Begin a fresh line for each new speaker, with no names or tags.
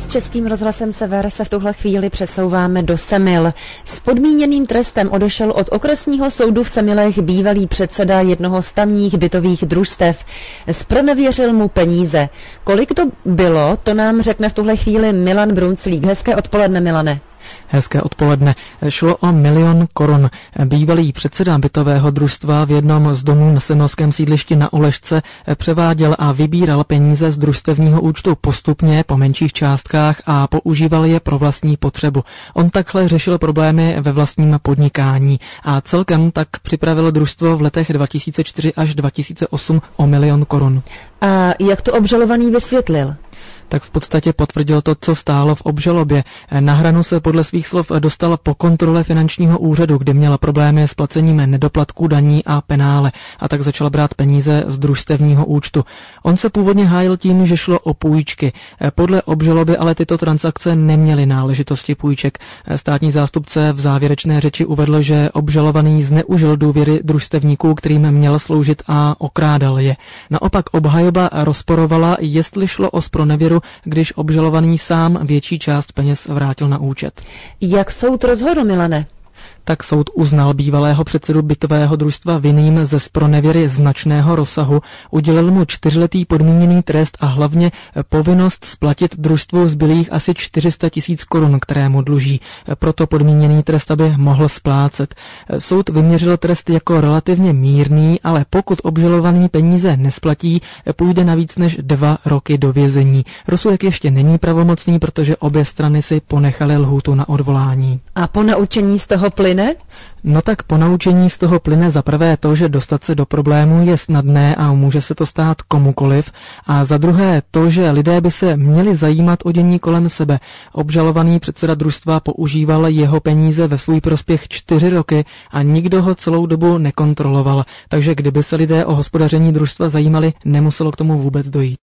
Českým rozhlasem Sever se v tuhle chvíli přesouváme do Semil. S podmíněným trestem odešel od okresního soudu v Semilech bývalý předseda jednoho z tamních bytových družstev. Zpronevěřil mu peníze. Kolik to bylo, to nám řekne v tuhle chvíli Milan Brunclík. Hezké odpoledne, Milane.
Hezké odpoledne. Šlo o 1 000 000 korun. Bývalý předseda bytového družstva v jednom z domů na semilském sídlišti na Oležce převáděl a vybíral peníze z družstevního účtu postupně po menších částkách a používal je pro vlastní potřebu. On takhle řešil problémy ve vlastním podnikání a celkem tak připravilo družstvo v letech 2004 až 2008 o 1 000 000 korun.
A jak to obžalovaný vysvětlil?
Tak v podstatě potvrdil to, co stálo v obžalobě. Na hranu se podle svých slov dostal po kontrole finančního úřadu, kde měla problémy s placením nedoplatků, daní a penále, a tak začal brát peníze z družstevního účtu. On se původně hájil tím, že šlo o půjčky. Podle obžaloby ale tyto transakce neměly náležitosti půjček. Státní zástupce v závěrečné řeči uvedl, že obžalovaný zneužil důvěry družstevníků, kterým měl sloužit, a okrádal je. Naopak obhajoba rozporovala, jestli šlo o zpronevěru, když obžalovaný sám větší část peněz vrátil na účet.
Jak soud rozhodl, Milane?
Tak soud uznal bývalého předsedu bytového družstva vinným ze zpronevěry značného rozsahu, udělil mu 4letý podmíněný trest a hlavně povinnost splatit družstvu zbylých asi 400 000 korun, které mu dluží. Proto podmíněný trest, aby mohl splácet. Soud vyměřil trest jako relativně mírný, ale pokud obžalovaný peníze nesplatí, půjde na víc než 2 roky do vězení. Rozsudek ještě není pravomocný, protože obě strany si ponechaly lhůtu na odvolání.
A po naučení z toho plyne?
No tak po naučení z toho plyne za prvé to, že dostat se do problému je snadné a může se to stát komukoliv, a za druhé to, že lidé by se měli zajímat o dění kolem sebe. Obžalovaný předseda družstva používal jeho peníze ve svůj prospěch 4 roky a nikdo ho celou dobu nekontroloval, takže kdyby se lidé o hospodaření družstva zajímali, nemuselo k tomu vůbec dojít.